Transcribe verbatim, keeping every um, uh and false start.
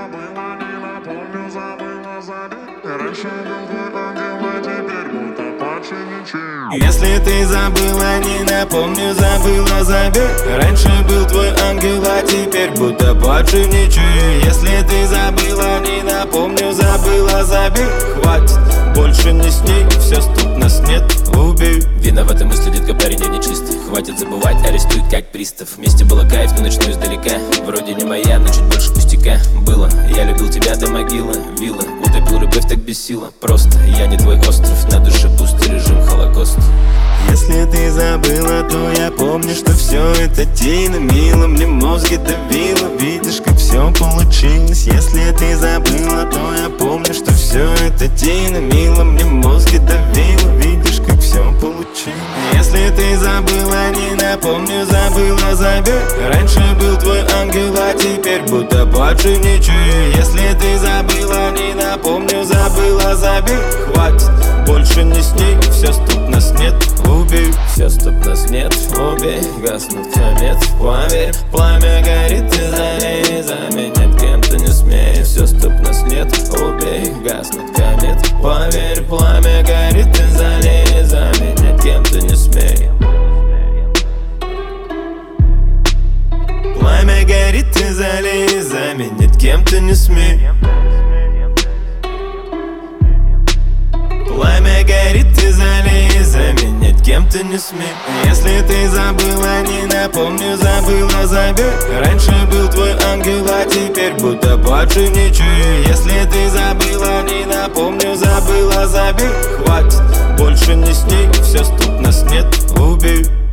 забыла, не напомню, забыла, забей. Раньше был твой ангел, а теперь будто больше ничем. Если ты забыла, не напомню, забыла, забей. Раньше был твой ангел, а теперь будто больше ничего. Если ты забыла, не напомню, забыла, забей. Хватит, больше не с ней, все, стоп, нас нет, убей. Виноваты мысли, детка, парень, я нечистый. Хватит забывать, арестует как пристав. Вместе было кайф, но начну издалека. Вроде не моя, но чуть больше пустяка. Было, я любил тебя до могилы. Вилла, утопил любовь так без силы. Просто, я не твой остров, на душе пустой режим холокост. Если ты забыла, то я помню, что все это тайна. Мило, мне мозги давило. Видишь, как все получилось. Если ты забыла, то я помню, что все это тайна. Мило, мне мозги давило. Видишь, как все получилось. Если ты забыла, не напомню, забыла, забей. Раньше был твой ангел, а теперь будто больше ничего. Если ты забыла, не напомню, забыла, забей. Хватит, больше не с ней, все, стоп, нас нет, убей. Все, стоп, нас нет, убей. Гаснут комет, поверь. Пламя горит, ты залей. Заменять кем-то не смей. Все, стоп, нас нет, убей. Гаснут комет, поверь. Пламя горит, ты залей. Заменять кем-то не смей. Пламя горит, ты залей. Заменять кем-то не смей. Пламя горит, ты залей, заменять кем-то не смей. Если ты забыла, не напомню, забыла, забей. Раньше был твой ангел, а теперь будто больше ничего. Если ты забыла, не напомню, забыла, забей. Хватит, больше не с ней, все, стоп, нас нет, убей.